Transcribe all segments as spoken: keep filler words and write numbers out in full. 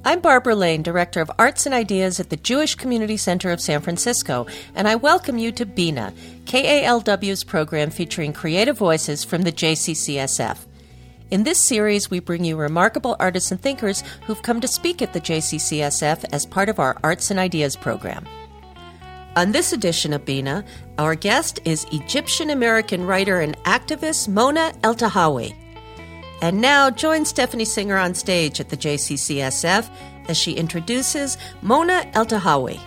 I'm Barbara Lane, Director of Arts and Ideas at the Jewish Community Center of San Francisco, and I welcome you to Bina, K A L W's program featuring creative voices from the J C C S F. In this series, we bring you remarkable artists and thinkers who've come to speak at the J C C S F as part of our Arts and Ideas program. On this edition of Bina, our guest is Egyptian-American writer and activist Mona Eltahawy. And now, join Stephanie Singer on stage at the J C C S F as she introduces Mona Eltahawy.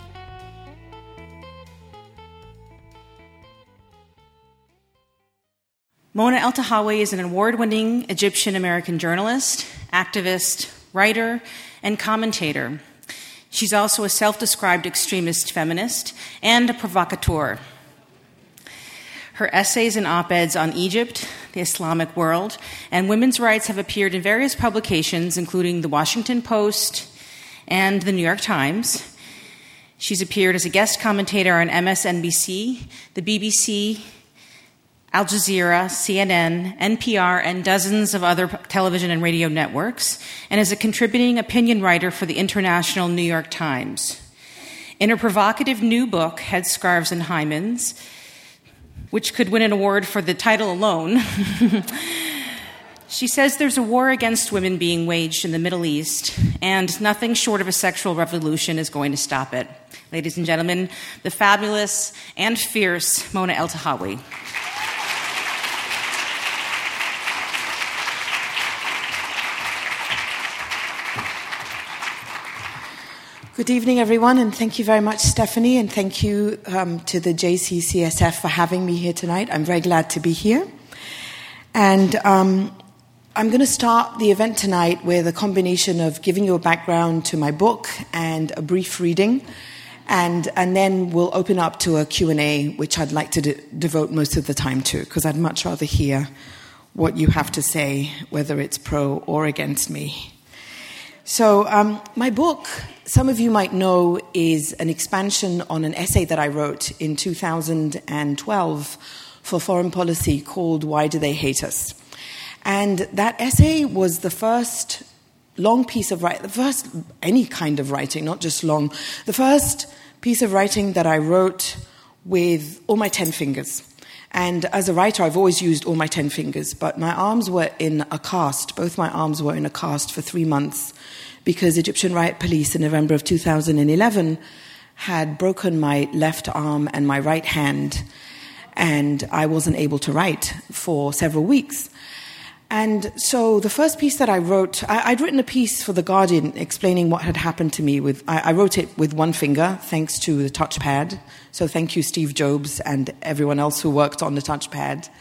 Mona Eltahawy is an award-winning Egyptian-American journalist, activist, writer, and commentator. She's also a self-described extremist feminist and a provocateur. Her essays and op-eds on Egypt, the Islamic world, and women's rights have appeared in various publications, including The Washington Post and The New York Times. She's appeared as a guest commentator on M S N B C, the B B C, Al Jazeera, C N N, N P R, and dozens of other television and radio networks, and is a contributing opinion writer for the International New York Times. In her provocative new book, Headscarves and Hymens, which could win an award for the title alone, she says there's a war against women being waged in the Middle East, and nothing short of a sexual revolution is going to stop it. Ladies and gentlemen, the fabulous and fierce Mona Eltahawy. Good evening, everyone, and thank you very much, Stephanie, and thank you um, to the J C C S F for having me here tonight. I'm very glad to be here. And um, I'm going to start the event tonight with a combination of giving you a background to my book and a brief reading, and, and then we'll open up to a Q and A, which I'd like to de- devote most of the time to, because I'd much rather hear what you have to say, whether it's pro or against me. So um, my book, some of you might know, is an expansion on an essay that I wrote in two thousand twelve for Foreign Policy called Why Do They Hate Us? And that essay was the first long piece of writing, the first any kind of writing, not just long, the first piece of writing that I wrote with all my ten fingers. And as a writer, I've always used all my ten fingers, but my arms were in a cast. Both my arms were in a cast for three months because Egyptian riot police in November of two thousand eleven had broken my left arm and my right hand, and I wasn't able to write for several weeks. And so the first piece that I wrote, I, I'd written a piece for The Guardian explaining what had happened to me. With I, I wrote it with one finger, thanks to the touchpad. So thank you, Steve Jobs, and everyone else who worked on the touchpad.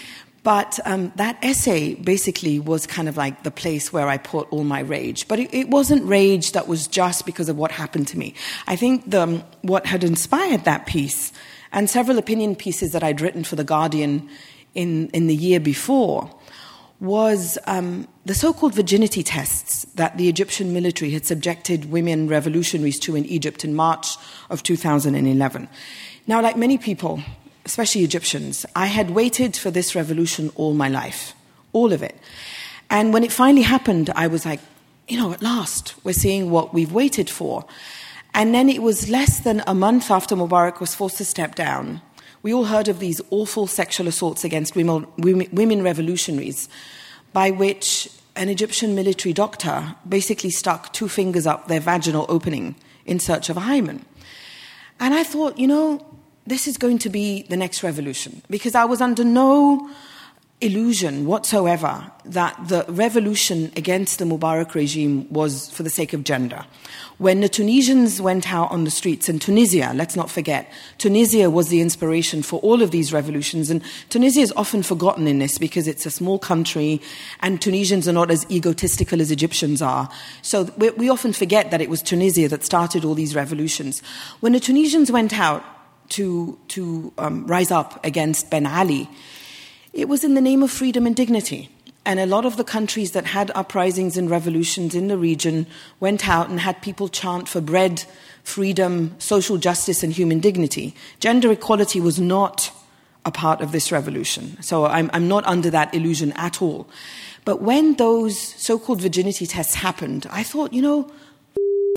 But um, that essay basically was kind of like the place where I put all my rage. But it, it wasn't rage that was just because of what happened to me. I think the, um, what had inspired that piece, and several opinion pieces that I'd written for The Guardian in, in the year before, was um, the so-called virginity tests that the Egyptian military had subjected women revolutionaries to in Egypt in March of two thousand eleven. Now, like many people, especially Egyptians, I had waited for this revolution all my life, all of it. And when it finally happened, I was like, you know, at last, we're seeing what we've waited for. And then it was less than a month after Mubarak was forced to step down. We all heard of these awful sexual assaults against women, women revolutionaries, by which an Egyptian military doctor basically stuck two fingers up their vaginal opening in search of a hymen. And I thought, you know, this is going to be the next revolution, because I was under no illusion whatsoever that the revolution against the Mubarak regime was for the sake of gender. When the Tunisians went out on the streets, and Tunisia, let's not forget, Tunisia was the inspiration for all of these revolutions, and Tunisia is often forgotten in this because it's a small country and Tunisians are not as egotistical as Egyptians are. So we, we often forget that it was Tunisia that started all these revolutions. When the Tunisians went out to, to um, rise up against Ben Ali, it was in the name of freedom and dignity. And a lot of the countries that had uprisings and revolutions in the region went out and had people chant for bread, freedom, social justice, and human dignity. Gender equality was not a part of this revolution. So I'm, I'm not under that illusion at all. But when those so-called virginity tests happened, I thought, you know,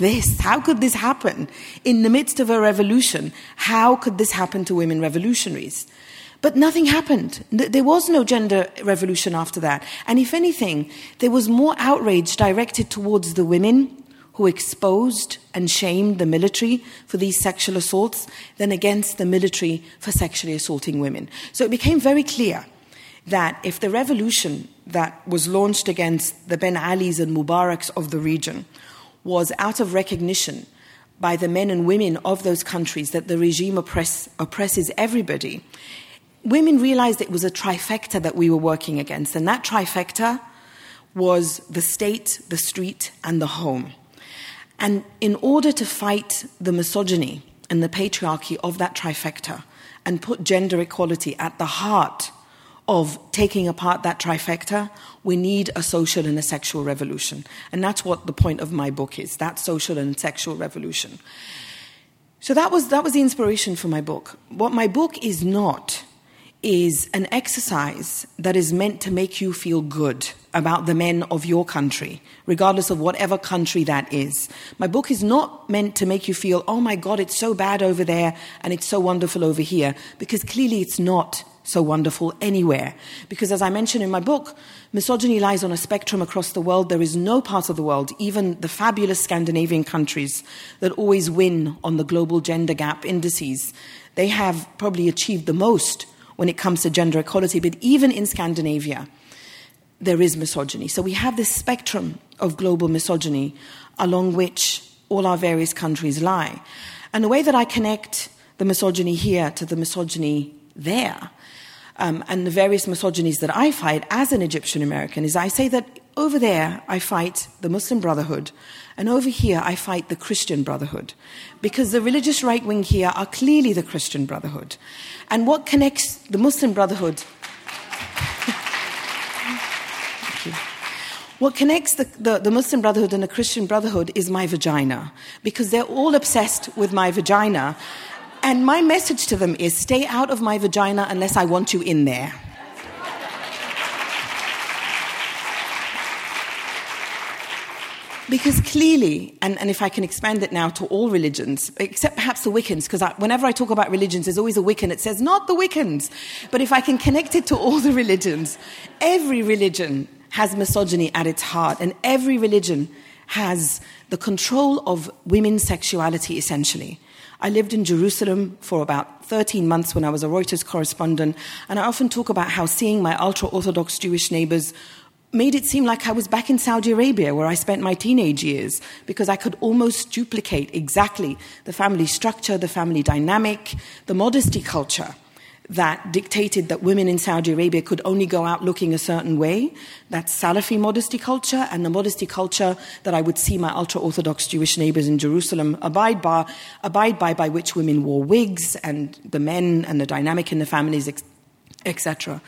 this? How could this happen? In the midst of a revolution, how could this happen to women revolutionaries? But nothing happened. There was no gender revolution after that. And if anything, there was more outrage directed towards the women who exposed and shamed the military for these sexual assaults than against the military for sexually assaulting women. So it became very clear that if the revolution that was launched against the Ben Alis and Mubaraks of the region was out of recognition by the men and women of those countries that the regime oppress, oppresses everybody, women realized it was a trifecta that we were working against, and that trifecta was the state, the street, and the home. And in order to fight the misogyny and the patriarchy of that trifecta and put gender equality at the heart of taking apart that trifecta, we need a social and a sexual revolution. And that's what the point of my book is, that social and sexual revolution. So that was, that was the inspiration for my book. What my book is not is an exercise that is meant to make you feel good about the men of your country, regardless of whatever country that is. My book is not meant to make you feel, oh my God, it's so bad over there and it's so wonderful over here, because clearly it's not so wonderful anywhere. Because as I mentioned in my book, misogyny lies on a spectrum across the world. There is no part of the world, even the fabulous Scandinavian countries that always win on the global gender gap indices, they have probably achieved the most when it comes to gender equality. But even in Scandinavia, there is misogyny. So we have this spectrum of global misogyny along which all our various countries lie. And the way that I connect the misogyny here to the misogyny there, um, and the various misogynies that I fight as an Egyptian American, is I say that over there I fight the Muslim Brotherhood, and over here I fight the Christian Brotherhood, because the religious right wing here are clearly the Christian Brotherhood. And what connects the Muslim Brotherhood... Thank you. What connects the, the, the Muslim Brotherhood and the Christian Brotherhood is my vagina, because they're all obsessed with my vagina. And my message to them is, stay out of my vagina unless I want you in there. Because clearly, and, and if I can expand it now to all religions, except perhaps the Wiccans, because whenever I talk about religions, there's always a Wiccan that says, not the Wiccans. But if I can connect it to all the religions, every religion has misogyny at its heart, and every religion has the control of women's sexuality, essentially. I lived in Jerusalem for about thirteen months when I was a Reuters correspondent, and I often talk about how seeing my ultra-Orthodox Jewish neighbors made it seem like I was back in Saudi Arabia, where I spent my teenage years, because I could almost duplicate exactly the family structure, the family dynamic, the modesty culture that dictated that women in Saudi Arabia could only go out looking a certain way. That's Salafi modesty culture, and the modesty culture that I would see my ultra-Orthodox Jewish neighbors in Jerusalem abide by, abide by, by which women wore wigs, and the men and the dynamic in the families, et cetera.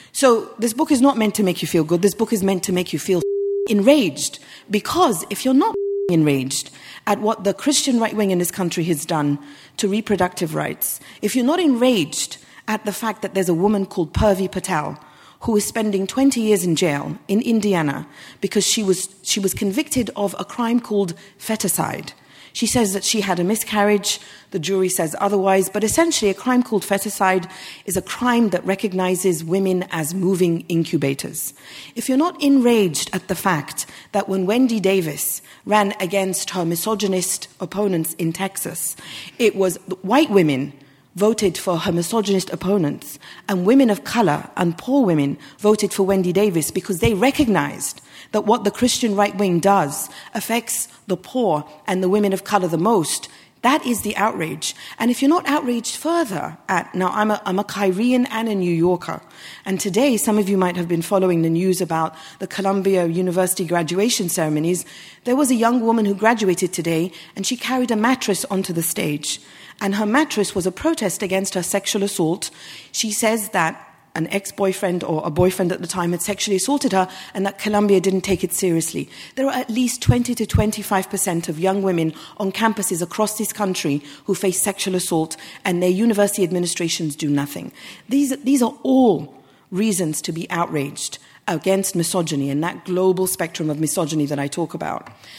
So this book is not meant to make you feel good. This book is meant to make you feel enraged, because if you're not enraged at what the Christian right wing in this country has done to reproductive rights, if you're not enraged at the fact that there's a woman called Purvi Patel who is spending twenty years in jail in Indiana because she was she was convicted of a crime called feticide. She says that she had a miscarriage. The jury says otherwise. But essentially, a crime called feticide is a crime that recognizes women as moving incubators. If you're not enraged at the fact that when Wendy Davis ran against her misogynist opponents in Texas, it was white women voted for her misogynist opponents, and women of color and poor women voted for Wendy Davis because they recognized that what the Christian right wing does affects the poor and the women of color the most. That is the outrage. And if you're not outraged further at, now I'm a, I'm a Cairean and a New Yorker, and today some of you might have been following the news about the Columbia University graduation ceremonies. There was a young woman who graduated today, and she carried a mattress onto the stage. And her mattress was a protest against her sexual assault. She says that an ex-boyfriend or a boyfriend at the time had sexually assaulted her, and that Columbia didn't take it seriously. There are at least twenty to twenty-five percent of young women on campuses across this country who face sexual assault, and their university administrations do nothing. These, these are all reasons to be outraged against misogyny and that global spectrum of misogyny that I talk about.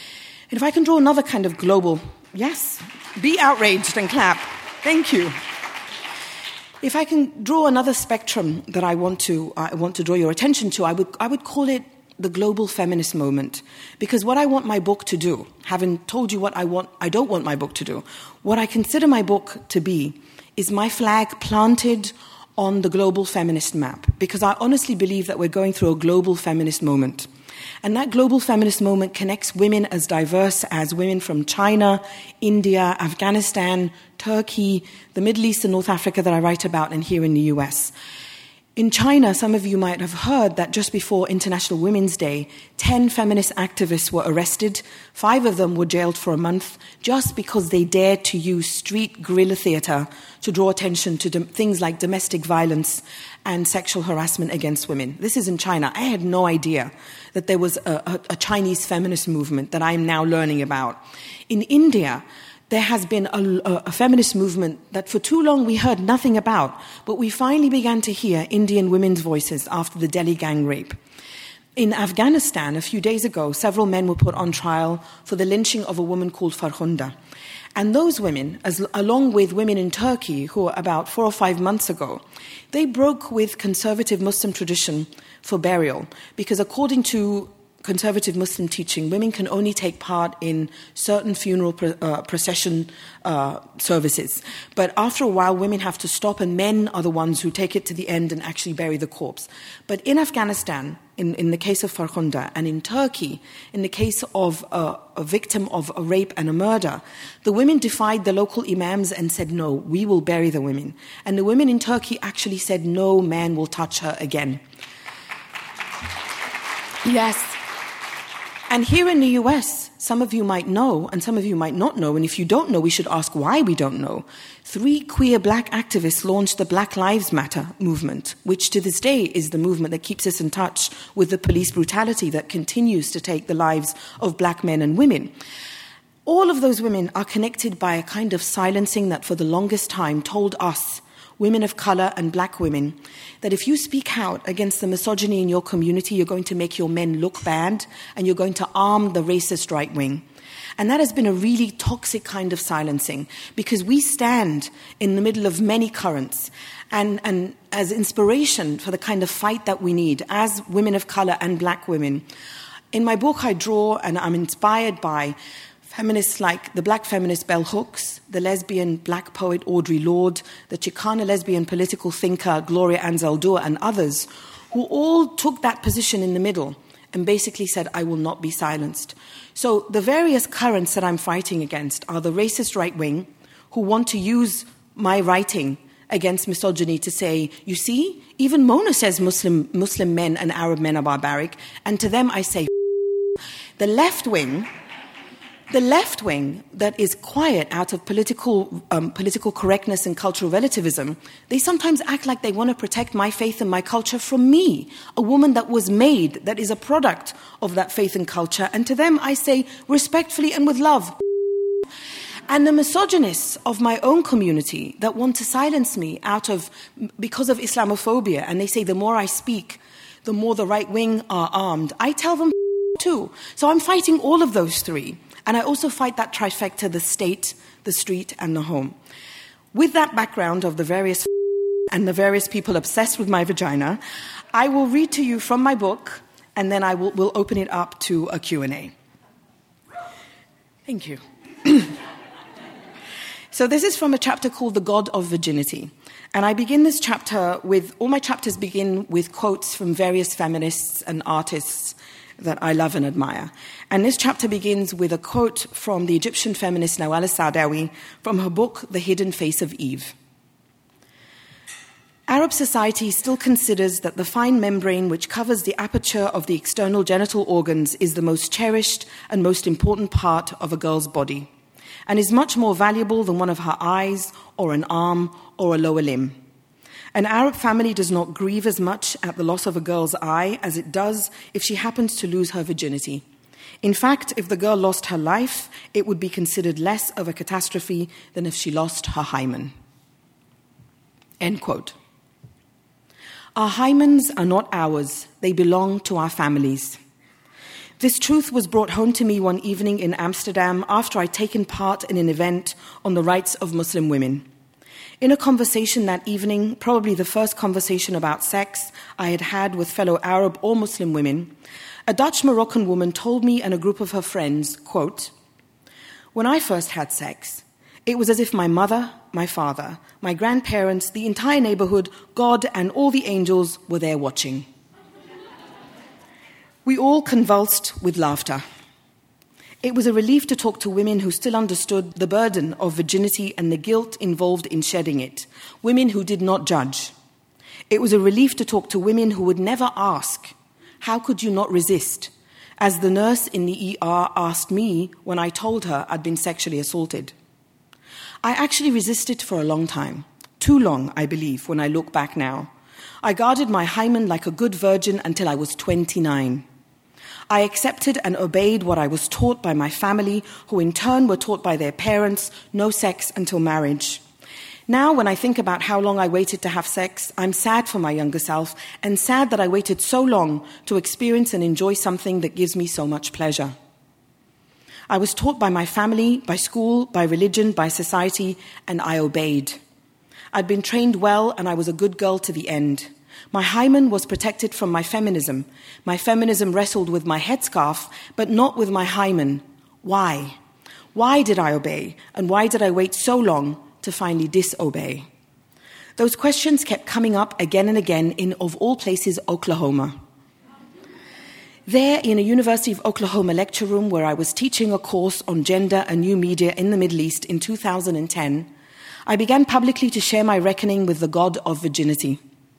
And if I can draw another kind of global, yes, be outraged and clap. Thank you. If I can draw another spectrum that I want to, uh, I want to draw your attention to, I would, I would call it the global feminist moment. Because what I want my book to do, having told you what I want, I don't want my book to do, what I consider my book to be is my flag planted on the global feminist map. Because I honestly believe that we're going through a global feminist moment. And that global feminist moment connects women as diverse as women from China, India, Afghanistan, Turkey, the Middle East and North Africa that I write about, and here in the U S. In China, some of you might have heard that just before International Women's Day, ten feminist activists were arrested. Five of them were jailed for a month just because they dared to use street guerrilla theater to draw attention to dom- things like domestic violence and sexual harassment against women. This is in China. I had no idea that there was a, a, a Chinese feminist movement that I am now learning about. In India, there has been a, a feminist movement that for too long we heard nothing about, but we finally began to hear Indian women's voices after the Delhi gang rape. In Afghanistan, a few days ago, several men were put on trial for the lynching of a woman called Farkhunda. And those women, as, along with women in Turkey, who about four or five months ago, they broke with conservative Muslim tradition for burial, because according to conservative Muslim teaching, women can only take part in certain funeral pro- uh, procession uh, services. But after a while, women have to stop, and men are the ones who take it to the end and actually bury the corpse. But in Afghanistan, in, in the case of Farkhunda, and in Turkey, in the case of uh, a victim of a rape and a murder, the women defied the local imams and said, no, we will bury the women. And the women in Turkey actually said, no man will touch her again. Yes. And here in the U S, some of you might know, and some of you might not know, and if you don't know, we should ask why we don't know. Three queer black activists launched the Black Lives Matter movement, which to this day is the movement that keeps us in touch with the police brutality that continues to take the lives of black men and women. All of those women are connected by a kind of silencing that for the longest time told us, women of color and black women, that if you speak out against the misogyny in your community, you're going to make your men look bad and you're going to arm the racist right wing. And that has been a really toxic kind of silencing, because we stand in the middle of many currents and, and as inspiration for the kind of fight that we need as women of color and black women. In my book, I draw and I'm inspired by feminists like the black feminist Bell Hooks, the lesbian black poet Audre Lorde, the Chicana lesbian political thinker Gloria Anzaldúa, and others, who all took that position in the middle and basically said, I will not be silenced. So the various currents that I'm fighting against are the racist right wing, who want to use my writing against misogyny to say, you see, even Mona says Muslim, Muslim men and Arab men are barbaric, and to them I say, the left wing, The left wing that is quiet out of political um, political correctness and cultural relativism, they sometimes act like they want to protect my faith and my culture from me, a woman that was made, that is a product of that faith and culture. And to them I say respectfully and with love. And the misogynists of my own community that want to silence me out of because of Islamophobia, and they say the more I speak, the more the right wing are armed, I tell them too. So I'm fighting all of those three. And I also fight that trifecta, the state, the street, and the home. With that background of the various and the various people obsessed with my vagina, I will read to you from my book, and then I will will open it up to a Q and A. Thank you. So this is from a chapter called The God of Virginity. And I begin this chapter with, all my chapters begin with quotes from various feminists and artists that I love and admire. And this chapter begins with a quote from the Egyptian feminist Nawal al-Saadawi from her book, The Hidden Face of Eve. Arab society still considers that the fine membrane which covers the aperture of the external genital organs is the most cherished and most important part of a girl's body, and is much more valuable than one of her eyes or an arm or a lower limb. An Arab family does not grieve as much at the loss of a girl's eye as it does if she happens to lose her virginity. In fact, if the girl lost her life, it would be considered less of a catastrophe than if she lost her hymen. End quote. Our hymens are not ours, they belong to our families. This truth was brought home to me one evening in Amsterdam after I'd taken part in an event on the rights of Muslim women. In a conversation that evening, probably the first conversation about sex I had had with fellow Arab or Muslim women, a Dutch Moroccan woman told me and a group of her friends, quote, "When I first had sex, it was as if my mother, my father, my grandparents, the entire neighborhood, God, and all the angels were there watching." We all convulsed with laughter. It was a relief to talk to women who still understood the burden of virginity and the guilt involved in shedding it, women who did not judge. It was a relief to talk to women who would never ask, "How could you not resist?" as the nurse in the E R asked me when I told her I'd been sexually assaulted. I actually resisted for a long time, too long, I believe, when I look back now. I guarded my hymen like a good virgin until I was twenty-nine. I accepted and obeyed what I was taught by my family, who in turn were taught by their parents, no sex until marriage. Now, when I think about how long I waited to have sex, I'm sad for my younger self and sad that I waited so long to experience and enjoy something that gives me so much pleasure. I was taught by my family, by school, by religion, by society, and I obeyed. I'd been trained well and I was a good girl to the end. My hymen was protected from my feminism. My feminism wrestled with my headscarf, but not with my hymen. Why? Why did I obey? And why did I wait so long to finally disobey? Those questions kept coming up again and again in, of all places, Oklahoma. There, in a University of Oklahoma lecture room where I was teaching a course on gender and new media in the Middle East in two thousand ten, I began publicly to share my reckoning with the god of virginity.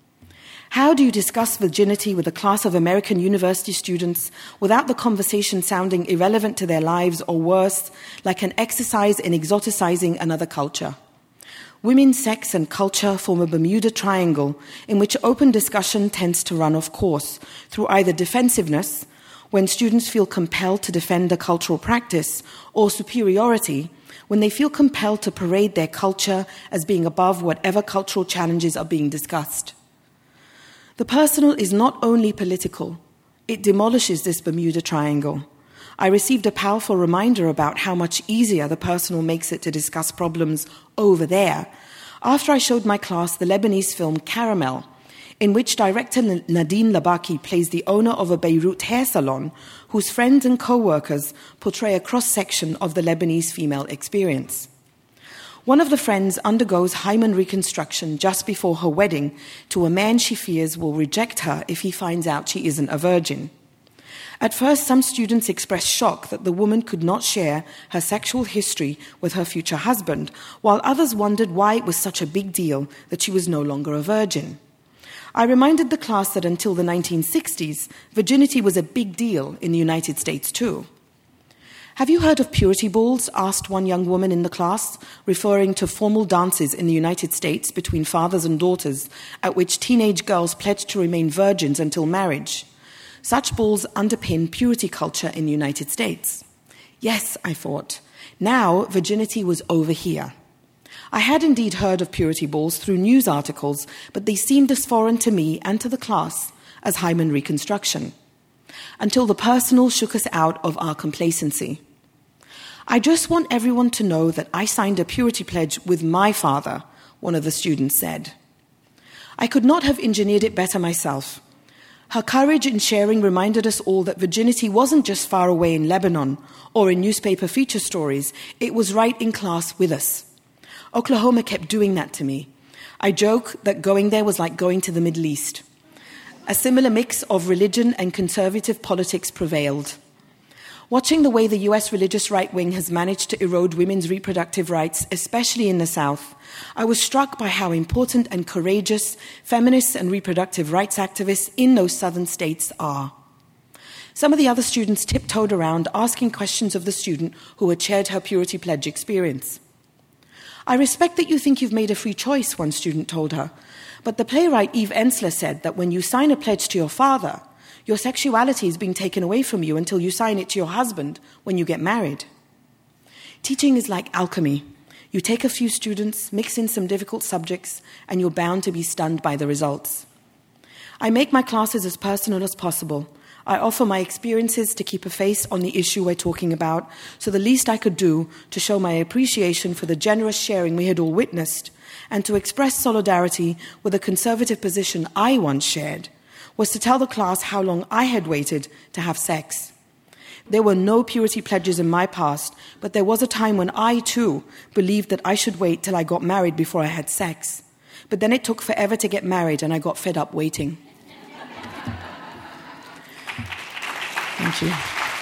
How do you discuss virginity with a class of American university students without the conversation sounding irrelevant to their lives or worse, like an exercise in exoticizing another culture? Women's sex and culture form a Bermuda Triangle in which open discussion tends to run off course through either defensiveness, when students feel compelled to defend a cultural practice, or superiority, when they feel compelled to parade their culture as being above whatever cultural challenges are being discussed. The personal is not only political, it demolishes this Bermuda Triangle. I received a powerful reminder about how much easier the personal makes it to discuss problems over there after I showed my class the Lebanese film Caramel, in which director Nadine Labaki plays the owner of a Beirut hair salon whose friends and co-workers portray a cross-section of the Lebanese female experience. One of the friends undergoes hymen reconstruction just before her wedding to a man she fears will reject her if he finds out she isn't a virgin. At first, some students expressed shock that the woman could not share her sexual history with her future husband, while others wondered why it was such a big deal that she was no longer a virgin. I reminded the class that until the nineteen sixties, virginity was a big deal in the United States too. "Have you heard of purity balls?" asked one young woman in the class, referring to formal dances in the United States between fathers and daughters, at which teenage girls pledged to remain virgins until marriage. Such balls underpin purity culture in the United States. Yes, I thought. Now virginity was over here. I had indeed heard of purity balls through news articles, but they seemed as foreign to me and to the class as hymen reconstruction, until the personal shook us out of our complacency. "I just want everyone to know that I signed a purity pledge with my father," one of the students said. I could not have engineered it better myself. Her courage in sharing reminded us all that virginity wasn't just far away in Lebanon or in newspaper feature stories, it was right in class with us. Oklahoma kept doing that to me. I joke that going there was like going to the Middle East. A similar mix of religion and conservative politics prevailed. Watching the way the U S religious right wing has managed to erode women's reproductive rights, especially in the South, I was struck by how important and courageous feminists and reproductive rights activists in those southern states are. Some of the other students tiptoed around asking questions of the student who had shared her purity pledge experience. "I respect that you think you've made a free choice," one student told her, "but the playwright Eve Ensler said that when you sign a pledge to your father, your sexuality is being taken away from you until you sign it to your husband when you get married." Teaching is like alchemy. You take a few students, mix in some difficult subjects, and you're bound to be stunned by the results. I make my classes as personal as possible. I offer my experiences to keep a face on the issue we're talking about, so the least I could do to show my appreciation for the generous sharing we had all witnessed, and to express solidarity with a conservative position I once shared, was to tell the class how long I had waited to have sex. There were no purity pledges in my past, but there was a time when I, too, believed that I should wait till I got married before I had sex. But then it took forever to get married, and I got fed up waiting. Thank you.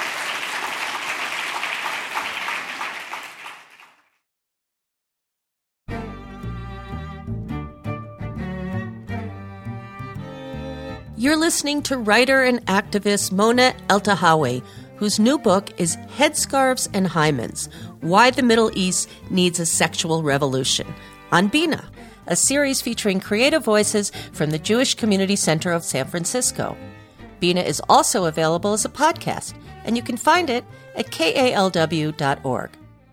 You're listening to writer and activist Mona Eltahawy, whose new book is Headscarves and Hymens, Why the Middle East Needs a Sexual Revolution, on Bina, a series featuring creative voices from the Jewish Community Center of San Francisco. Bina is also available as a podcast, and you can find it at K A L W dot org.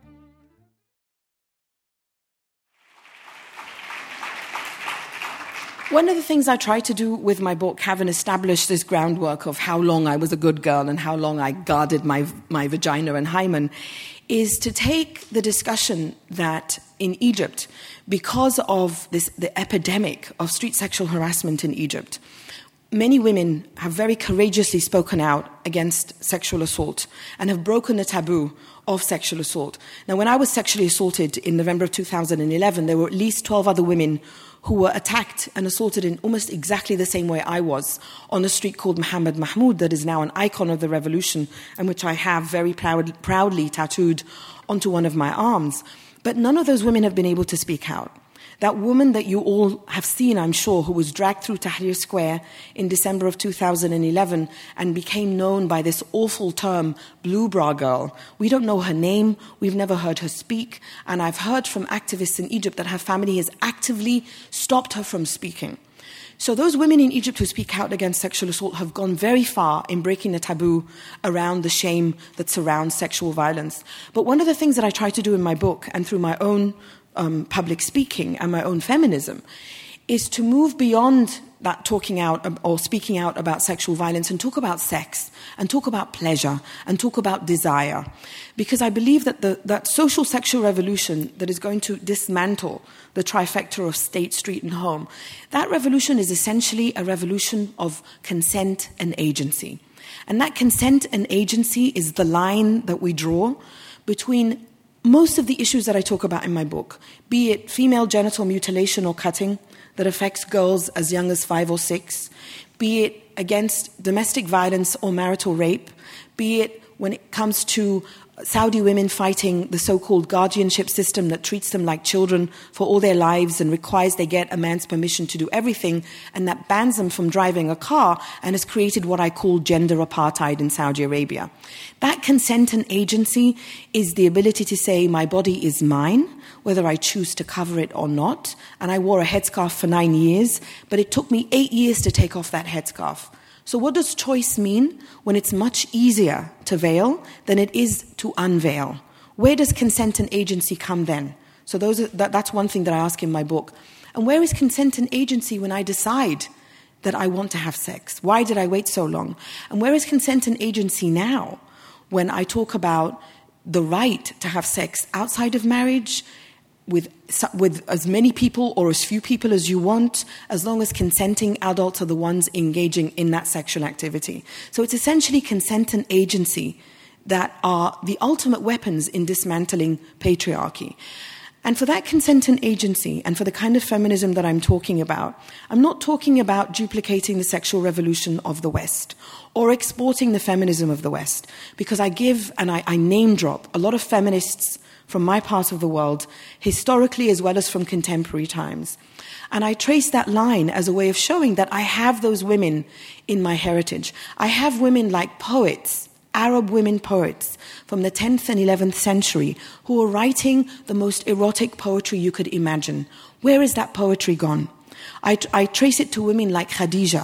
One of the things I try to do with my book, having established this groundwork of how long I was a good girl and how long I guarded my, my vagina and hymen, is to take the discussion that in Egypt, because of this, the epidemic of street sexual harassment in Egypt, many women have very courageously spoken out against sexual assault and have broken the taboo of sexual assault. Now, when I was sexually assaulted in November of two thousand eleven, there were at least twelve other women who were attacked and assaulted in almost exactly the same way I was on a street called Muhammad Mahmoud that is now an icon of the revolution and which I have very proud, proudly tattooed onto one of my arms. But none of those women have been able to speak out. That woman that you all have seen, I'm sure, who was dragged through Tahrir Square in December of two thousand eleven and became known by this awful term, Blue Bra Girl. We don't know her name, we've never heard her speak, and I've heard from activists in Egypt that her family has actively stopped her from speaking. So those women in Egypt who speak out against sexual assault have gone very far in breaking the taboo around the shame that surrounds sexual violence. But one of the things that I try to do in my book and through my own Um, public speaking and my own feminism is to move beyond that talking out or speaking out about sexual violence and talk about sex and talk about pleasure and talk about desire. Because I believe that the, that social sexual revolution that is going to dismantle the trifecta of state, street, and home, that revolution is essentially a revolution of consent and agency. And that consent and agency is the line that we draw between most of the issues that I talk about in my book, be it female genital mutilation or cutting that affects girls as young as five or six, be it against domestic violence or marital rape, be it when it comes to Saudi women fighting the so-called guardianship system that treats them like children for all their lives and requires they get a man's permission to do everything, and that bans them from driving a car and has created what I call gender apartheid in Saudi Arabia. That consent and agency is the ability to say, my body is mine, whether I choose to cover it or not. And I wore a headscarf for nine years, but it took me eight years to take off that headscarf. So what does choice mean when it's much easier to veil than it is to unveil? Where does consent and agency come then? So those are, that, that's one thing that I ask in my book. And where is consent and agency when I decide that I want to have sex? Why did I wait so long? And where is consent and agency now when I talk about the right to have sex outside of marriage, with with as many people or as few people as you want, as long as consenting adults are the ones engaging in that sexual activity? So it's essentially consent and agency that are the ultimate weapons in dismantling patriarchy. And for that consent and agency, and for the kind of feminism that I'm talking about, I'm not talking about duplicating the sexual revolution of the West or exporting the feminism of the West, because I give and I, I name drop a lot of feminists from my part of the world, historically as well as from contemporary times. And I trace that line as a way of showing that I have those women in my heritage. I have women like poets, Arab women poets from the tenth and eleventh century who are writing the most erotic poetry you could imagine. Where is that poetry gone? I, I trace it to women like Khadija,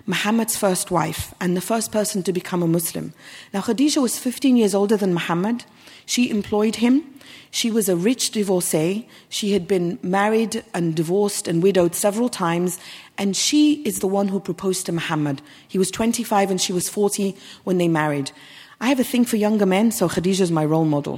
Muhammad's first wife and the first person to become a Muslim. Now, Khadija was fifteen years older than Muhammad. She employed him. She was a rich divorcee. She had been married and divorced and widowed several times, and she is the one who proposed to Muhammad. He was twenty-five and she was forty when they married. I have a thing for younger men, so Khadija is my role model.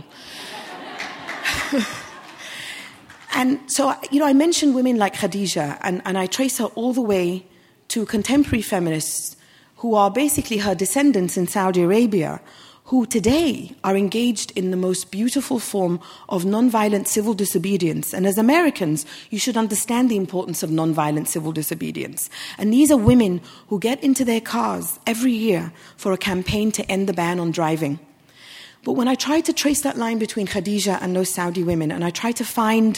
And so, you know, I mentioned women like Khadija, and, and I trace her all the way to contemporary feminists who are basically her descendants in Saudi Arabia, who today are engaged in the most beautiful form of nonviolent civil disobedience. And as Americans, you should understand the importance of nonviolent civil disobedience. And these are women who get into their cars every year for a campaign to end the ban on driving. But when I try to trace that line between Khadija and those Saudi women, and I try to find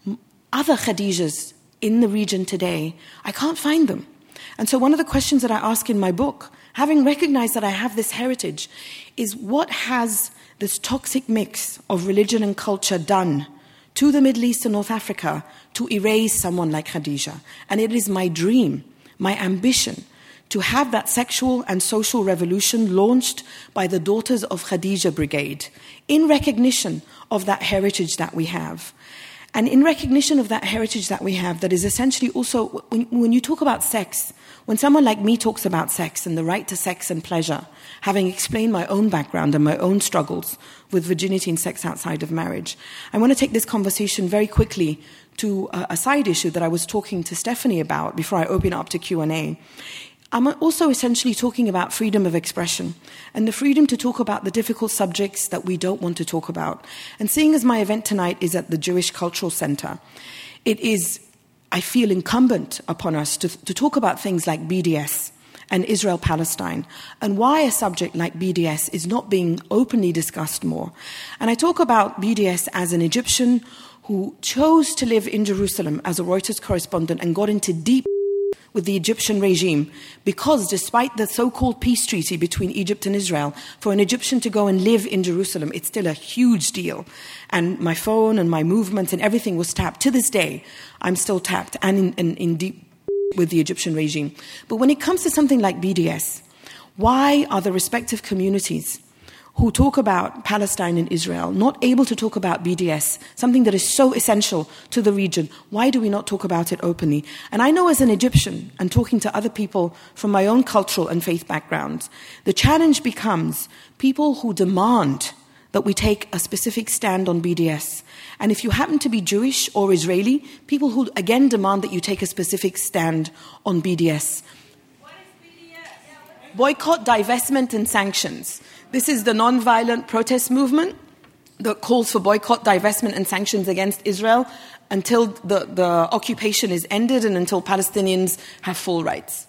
other Khadijas in the region today, I can't find them. And so one of the questions that I ask in my book, having recognized that I have this heritage, is what has this toxic mix of religion and culture done to the Middle East and North Africa to erase someone like Khadija? And it is my dream, my ambition, to have that sexual and social revolution launched by the Daughters of Khadija Brigade in recognition of that heritage that we have. And in recognition of that heritage that we have, that is essentially also, when, when you talk about sex, when someone like me talks about sex and the right to sex and pleasure, having explained my own background and my own struggles with virginity and sex outside of marriage, I want to take this conversation very quickly to a, a side issue that I was talking to Stephanie about before I open up to Q and A. I'm also essentially talking about freedom of expression and the freedom to talk about the difficult subjects that we don't want to talk about. And seeing as my event tonight is at the Jewish Cultural Center, it is, I feel, incumbent upon us to, to talk about things like B D S and Israel-Palestine, and why a subject like B D S is not being openly discussed more. And I talk about B D S as an Egyptian who chose to live in Jerusalem as a Reuters correspondent and got into deep with the Egyptian regime, because despite the so-called peace treaty between Egypt and Israel, for an Egyptian to go and live in Jerusalem, it's still a huge deal. And my phone and my movements and everything was tapped. To this day, I'm still tapped and in, in, in deep with the Egyptian regime. But when it comes to something like B D S, why are the respective communities who talk about Palestine and Israel not able to talk about B D S, something that is so essential to the region? Why do we not talk about it openly? And I know as an Egyptian, and talking to other people from my own cultural and faith backgrounds, the challenge becomes people who demand that we take a specific stand on B D S. And if you happen to be Jewish or Israeli, people who again demand that you take a specific stand on B D S. What is B D S? Boycott, divestment, and sanctions. This is the non-violent protest movement that calls for boycott, divestment, and sanctions against Israel until the, the occupation is ended and until Palestinians have full rights.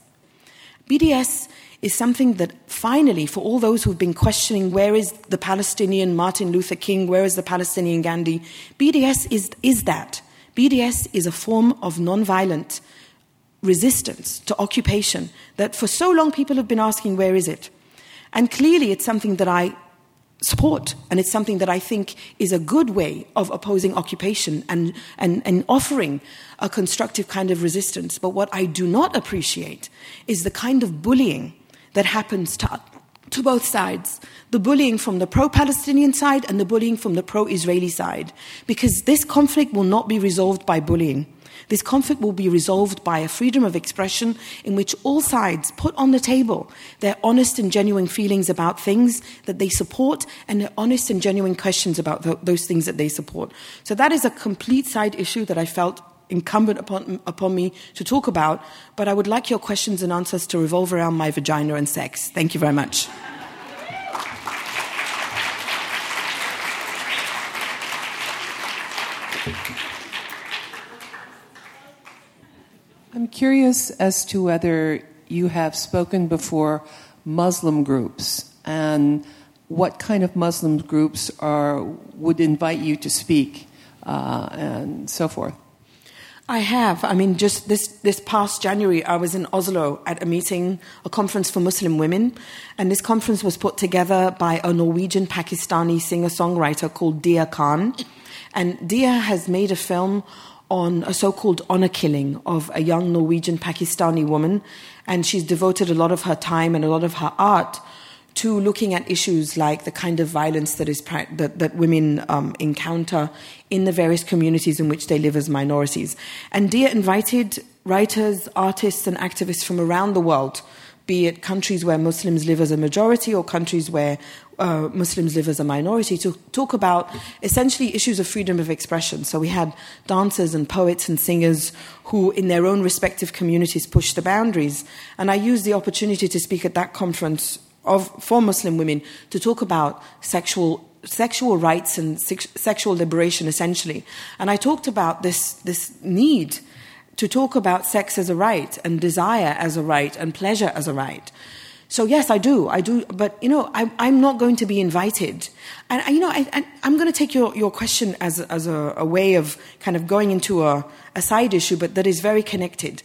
B D S is something that finally, for all those who've been questioning where is the Palestinian Martin Luther King, where is the Palestinian Gandhi, B D S is, is that. B D S is a form of non-violent resistance to occupation that for so long people have been asking, where is it? And clearly it's something that I support, and it's something that I think is a good way of opposing occupation and, and, and offering a constructive kind of resistance. But what I do not appreciate is the kind of bullying that happens to, to both sides. The bullying from the pro-Palestinian side and the bullying from the pro-Israeli side. Because this conflict will not be resolved by bullying. This conflict will be resolved by a freedom of expression in which all sides put on the table their honest and genuine feelings about things that they support and their honest and genuine questions about th- those things that they support. So that is a complete side issue that I felt incumbent upon, upon me to talk about, but I would like your questions and answers to revolve around my vagina and sex. Thank you very much. I'm curious as to whether you have spoken before Muslim groups and what kind of Muslim groups are would invite you to speak uh, and so forth. I have. I mean, just this, this past January, I was in Oslo at a meeting, a conference for Muslim women, and this conference was put together by a Norwegian-Pakistani singer-songwriter called Dia Khan. And Dia has made a film on a so-called honor killing of a young Norwegian Pakistani woman, and she's devoted a lot of her time and a lot of her art to looking at issues like the kind of violence that is that, that women um, encounter in the various communities in which they live as minorities. And Dia invited writers, artists, and activists from around the world, be it countries where Muslims live as a majority or countries where uh, Muslims live as a minority, to talk about essentially issues of freedom of expression. So we had dancers and poets and singers who, in their own respective communities, pushed the boundaries. And I used the opportunity to speak at that conference of for Muslim women to talk about sexual sexual rights and sex, sexual liberation, essentially. And I talked about this this need to talk about sex as a right and desire as a right and pleasure as a right. So yes, I do, I do. But you know, I, I'm not going to be invited. And you know, I, I, I'm going to take your, your question as as a, a way of kind of going into a, a side issue, but that is very connected.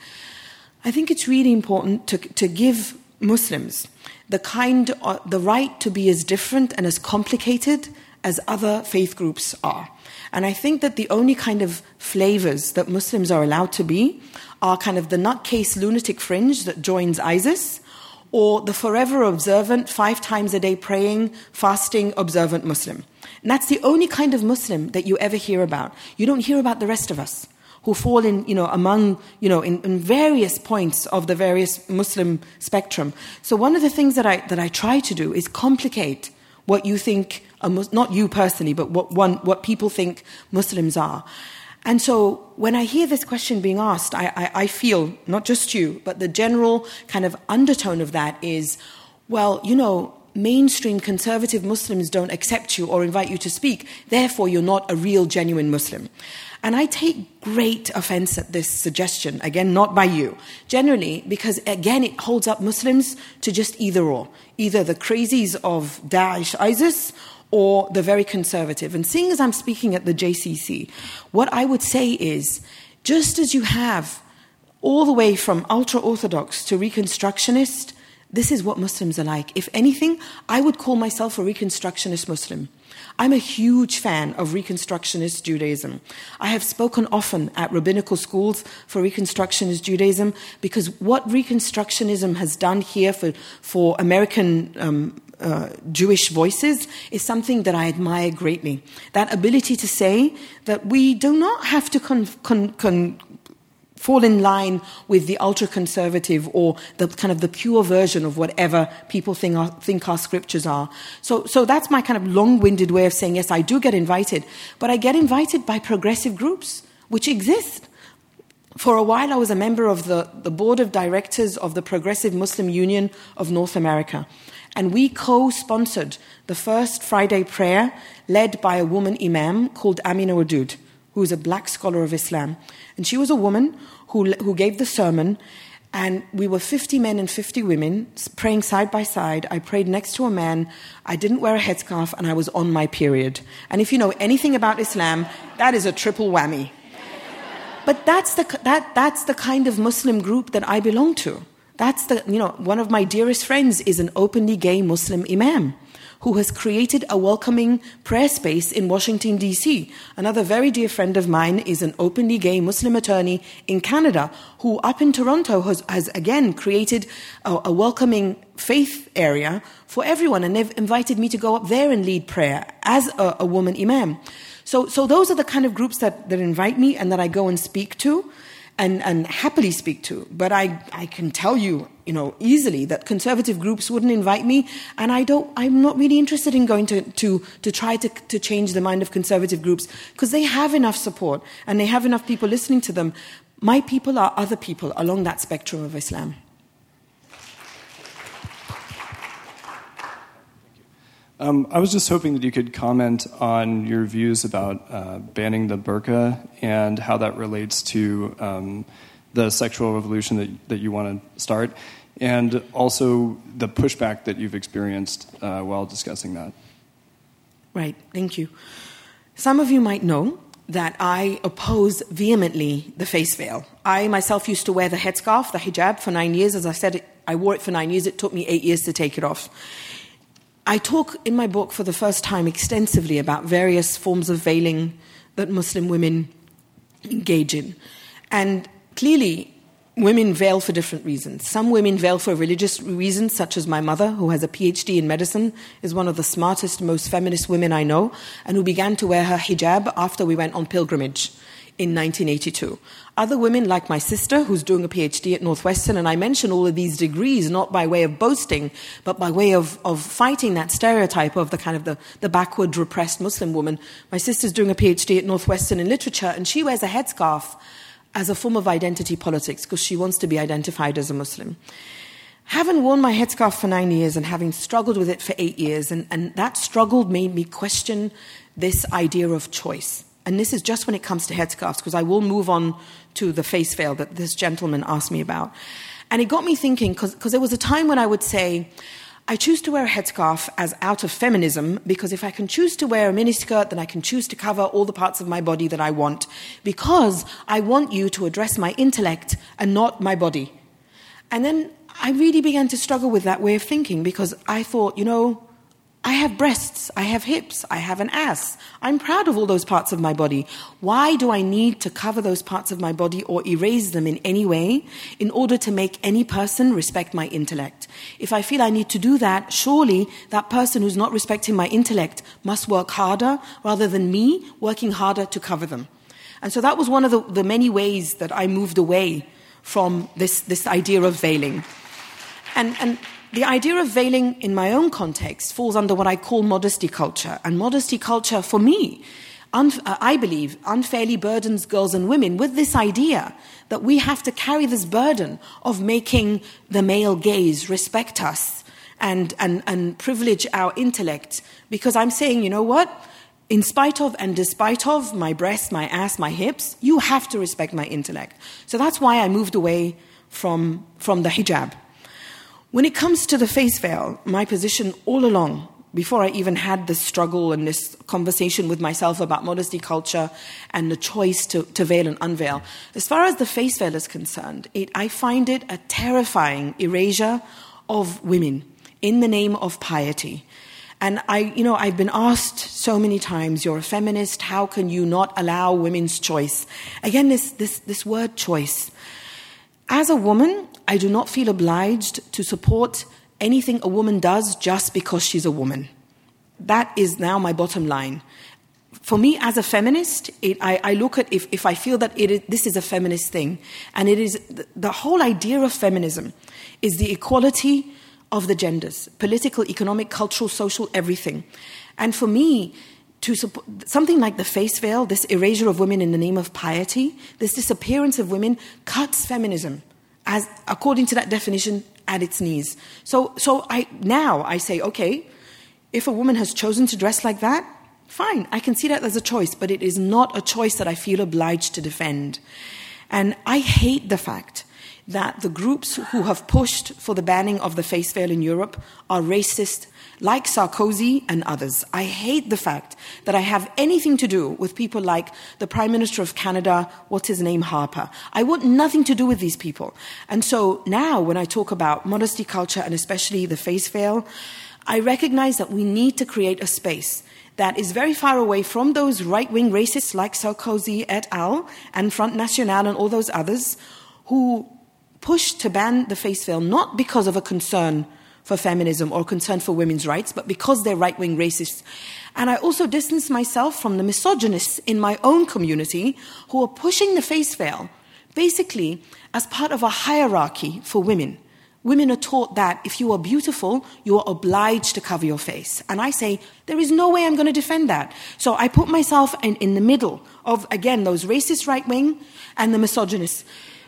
I think it's really important to to give Muslims the kind, uh, the right to be as different and as complicated as other faith groups are. And I think that the only kind of flavors that Muslims are allowed to be are kind of the nutcase lunatic fringe that joins ISIS, or the forever observant, five times a day praying, fasting, observant Muslim. And that's the only kind of Muslim that you ever hear about. You don't hear about the rest of us, who fall in, you know, among, you know, in, in various points of the various Muslim spectrum. So one of the things that I that I try to do is complicate what you think, a Mus- not you personally, but what one what people think Muslims are. And so when I hear this question being asked, I, I, I feel, not just you, but the general kind of undertone of that is, well, you know, mainstream conservative Muslims don't accept you or invite you to speak, therefore you're not a real, genuine Muslim. And I take great offense at this suggestion, again, not by you, generally, because, again, it holds up Muslims to just either or, either the crazies of Daesh, ISIS, or the very conservative. And seeing as I'm speaking at the J C C, what I would say is, just as you have all the way from ultra-Orthodox to Reconstructionist, this is what Muslims are like. If anything, I would call myself a Reconstructionist Muslim. I'm a huge fan of Reconstructionist Judaism. I have spoken often at rabbinical schools for Reconstructionist Judaism because what Reconstructionism has done here for, for American um, uh, Jewish voices is something that I admire greatly. That ability to say that we do not have to con- con- con- fall in line with the ultra-conservative or the kind of the pure version of whatever people think our, think our scriptures are. So, so that's my kind of long-winded way of saying, yes, I do get invited, but I get invited by progressive groups, which exist. For a while, I was a member of the, the board of directors of the Progressive Muslim Union of North America, and we co-sponsored the first Friday prayer led by a woman imam called Amina Wadud, who is a black scholar of Islam. And she was a woman who who gave the sermon, and we were fifty men and fifty women praying side by side. I prayed next to a man. I didn't wear a headscarf, and I was on my period. And if you know anything about Islam, that is a triple whammy. But that's the that that's the kind of Muslim group that I belong to. That's the, you know, one of my dearest friends is an openly gay Muslim imam who has created a welcoming prayer space in Washington, D C. Another very dear friend of mine is an openly gay Muslim attorney in Canada who, up in Toronto, has, has again created a, a welcoming faith area for everyone. And they've invited me to go up there and lead prayer as a, a woman imam. So, so those are the kind of groups that, that invite me and that I go and speak to. And, and happily speak to. But I, I can tell you, you know, easily that conservative groups wouldn't invite me, and I don't, I'm not really interested in going to, to, to try to, to change the mind of conservative groups because they have enough support and they have enough people listening to them. My people are other people along that spectrum of Islam. Um, I was just hoping that you could comment on your views about uh, banning the burqa and how that relates to um, the sexual revolution that, that you want to start, and also the pushback that you've experienced uh, while discussing that. Right, thank you. Some of you might know that I oppose vehemently the face veil. I myself used to wear the headscarf, the hijab, for nine years. As I said, I wore it for nine years. It took me eight years to take it off. I talk in my book for the first time extensively about various forms of veiling that Muslim women engage in. And clearly, women veil for different reasons. Some women veil for religious reasons, such as my mother, who has a P H D in medicine, is one of the smartest, most feminist women I know, and who began to wear her hijab after we went on pilgrimage in nineteen eighty-two. Other women, like my sister, who's doing a P H D at Northwestern, and I mention all of these degrees not by way of boasting, but by way of, of fighting that stereotype of the kind of the, the backward, repressed Muslim woman. My sister's doing a P H D at Northwestern in literature, and she wears a headscarf as a form of identity politics because she wants to be identified as a Muslim. Having worn my headscarf for nine years and having struggled with it for eight years, and, and that struggle made me question this idea of choice. And this is just when it comes to headscarves, because I will move on to the face veil that this gentleman asked me about. And it got me thinking, because there was a time when I would say, I choose to wear a headscarf as out of feminism, because if I can choose to wear a miniskirt, then I can choose to cover all the parts of my body that I want, because I want you to address my intellect and not my body. And then I really began to struggle with that way of thinking, because I thought, you know, I have breasts, I have hips, I have an ass. I'm proud of all those parts of my body. Why do I need to cover those parts of my body or erase them in any way in order to make any person respect my intellect? If I feel I need to do that, surely that person who's not respecting my intellect must work harder rather than me working harder to cover them. And so that was one of the, the many ways that I moved away from this, this idea of veiling. And, and the idea of veiling in my own context falls under what I call modesty culture. And modesty culture, for me, un- I believe, unfairly burdens girls and women with this idea that we have to carry this burden of making the male gaze respect us and, and, and privilege our intellect. Because I'm saying, you know what? In spite of and despite of my breasts, my ass, my hips, you have to respect my intellect. So that's why I moved away from, from the hijab. When it comes to the face veil, my position all along, before I even had this struggle and this conversation with myself about modesty culture and the choice to, to veil and unveil, as far as the face veil is concerned, it, I find it a terrifying erasure of women in the name of piety. And I, you know, I've been asked so many times, you're a feminist, how can you not allow women's choice? Again, this, this, this word choice. As a woman, I do not feel obliged to support anything a woman does just because she's a woman. That is now my bottom line. For me, as a feminist, it, I, I look at if, if I feel that it is, this is a feminist thing, and it is the, the whole idea of feminism is the equality of the genders, political, economic, cultural, social, everything. And for me, to support something like the face veil, this erasure of women in the name of piety, this disappearance of women cuts feminism, as according to that definition, at its knees. So, so I now I say, okay, if a woman has chosen to dress like that, fine, I can see that as a choice, but it is not a choice that I feel obliged to defend. And I hate the fact that the groups who have pushed for the banning of the face veil in Europe are racist, like Sarkozy and others. I hate the fact that I have anything to do with people like the Prime Minister of Canada, what's his name, Harper. I want nothing to do with these people. And so now when I talk about modesty culture and especially the face veil, I recognize that we need to create a space that is very far away from those right-wing racists like Sarkozy et al. And Front National and all those others who push to ban the face veil not because of a concern for feminism or concern for women's rights, but because they're right-wing racists. And I also distance myself from the misogynists in my own community who are pushing the face veil basically as part of a hierarchy for women. Women are taught that if you are beautiful, you are obliged to cover your face. And I say, there is no way I'm going to defend that. So I put myself in, in the middle of, again, those racist right-wing and the misogynists.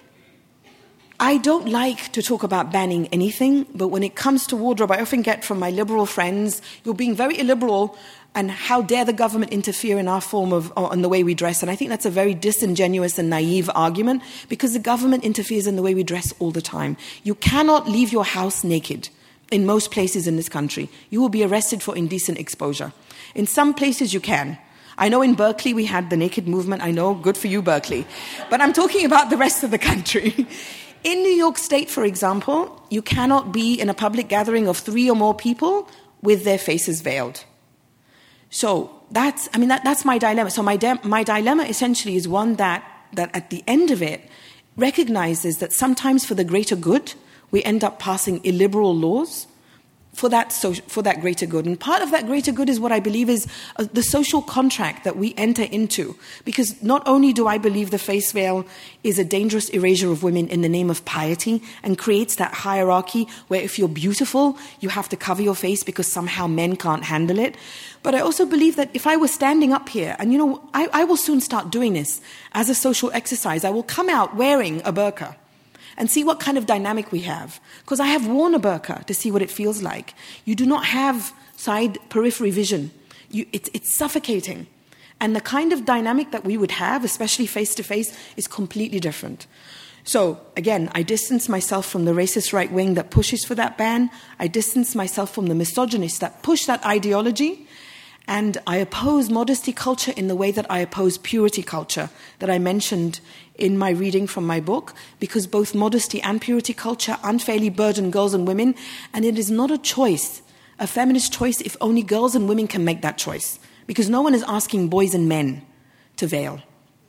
I don't like to talk about banning anything, but when it comes to wardrobe, I often get from my liberal friends, you're being very illiberal, and how dare the government interfere in our form of, or in the way we dress? And I think that's a very disingenuous and naive argument, because the government interferes in the way we dress all the time. You cannot leave your house naked in most places in this country. You will be arrested for indecent exposure. In some places you can. I know in Berkeley we had the naked movement. I know, good for you, Berkeley. But I'm talking about the rest of the country. In New York State, for example, you cannot be in a public gathering of three or more people with their faces veiled. So that's, I mean, that, that's my dilemma. So my, de- my dilemma essentially is one that that at the end of it recognizes that sometimes for the greater good, we end up passing illiberal laws for that so, for that greater good. And part of that greater good is what I believe is uh, the social contract that we enter into. Because not only do I believe the face veil is a dangerous erasure of women in the name of piety and creates that hierarchy where if you're beautiful, you have to cover your face because somehow men can't handle it. But I also believe that if I was standing up here, and you know, I, I will soon start doing this as a social exercise, I will come out wearing a burqa and see what kind of dynamic we have. Because I have worn a burqa to see what it feels like. You do not have side periphery vision. You, it's, it's suffocating. And the kind of dynamic that we would have, especially face-to-face, is completely different. So, again, I distance myself from the racist right wing that pushes for that ban. I distance myself from the misogynists that push that ideology. And I oppose modesty culture in the way that I oppose purity culture that I mentioned in my reading from my book, because both modesty and purity culture unfairly burden girls and women, and it is not a choice, a feminist choice, if only girls and women can make that choice, because no one is asking boys and men to veil.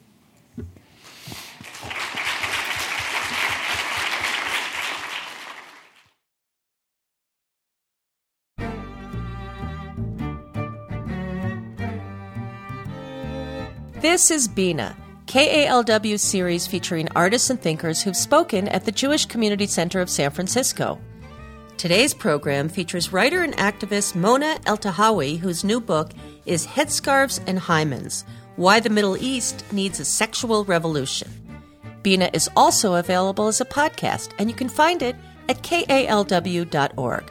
This is Bina, K A L W series featuring artists and thinkers who've spoken at the Jewish Community Center of San Francisco. Today's program features writer and activist Mona Eltahawy, whose new book is Headscarves and Hymens, Why the Middle East Needs a Sexual Revolution. Bina is also available as a podcast, and you can find it at K A L W dot org.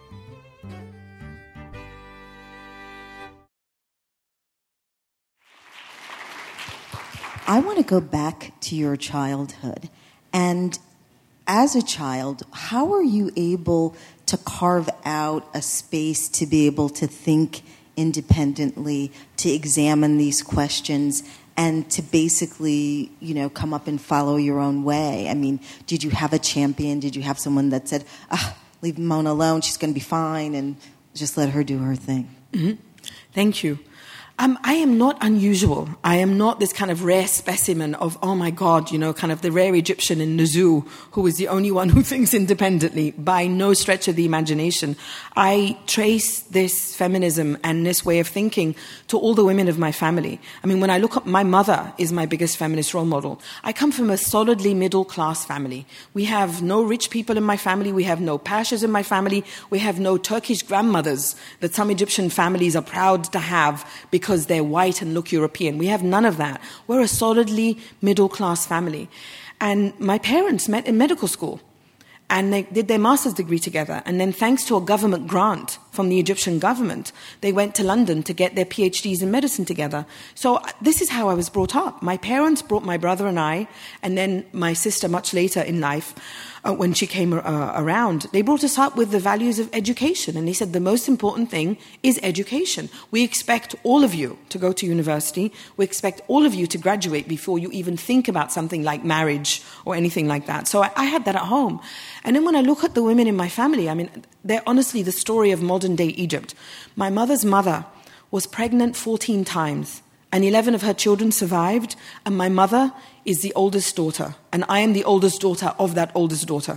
I want to go back to your childhood. And as a child, how were you able to carve out a space to be able to think independently, to examine these questions, and to basically, you know, come up and follow your own way? I mean, did you have a champion? Did you have someone that said, ah, leave Mona alone, she's going to be fine, and just let her do her thing? Mm-hmm. Thank you. Um, I am not unusual. I am not this kind of rare specimen of, oh my God, you know, kind of the rare Egyptian in the zoo who is the only one who thinks independently, by no stretch of the imagination. I trace this feminism and this way of thinking to all the women of my family. I mean, when I look up, my mother is my biggest feminist role model. I come from a solidly middle-class family. We have no rich people in my family. We have no pashas in my family. We have no Turkish grandmothers that some Egyptian families are proud to have because because they're white and look European. We have none of that. We're a solidly middle-class family. And my parents met in medical school, and they did their master's degree together. And then thanks to a government grant from the Egyptian government, they went to London to get their PhDs in medicine together. So this is how I was brought up. My parents brought my brother and I, and then my sister much later in life, Uh, when she came uh, around, they brought us up with the values of education. And they said the most important thing is education. We expect all of you to go to university. We expect all of you to graduate before you even think about something like marriage or anything like that. So I, I had that at home. And then when I look at the women in my family, I mean, they're honestly the story of modern-day Egypt. My mother's mother was pregnant fourteen times. And eleven of her children survived, and my mother is the oldest daughter, and I am the oldest daughter of that oldest daughter.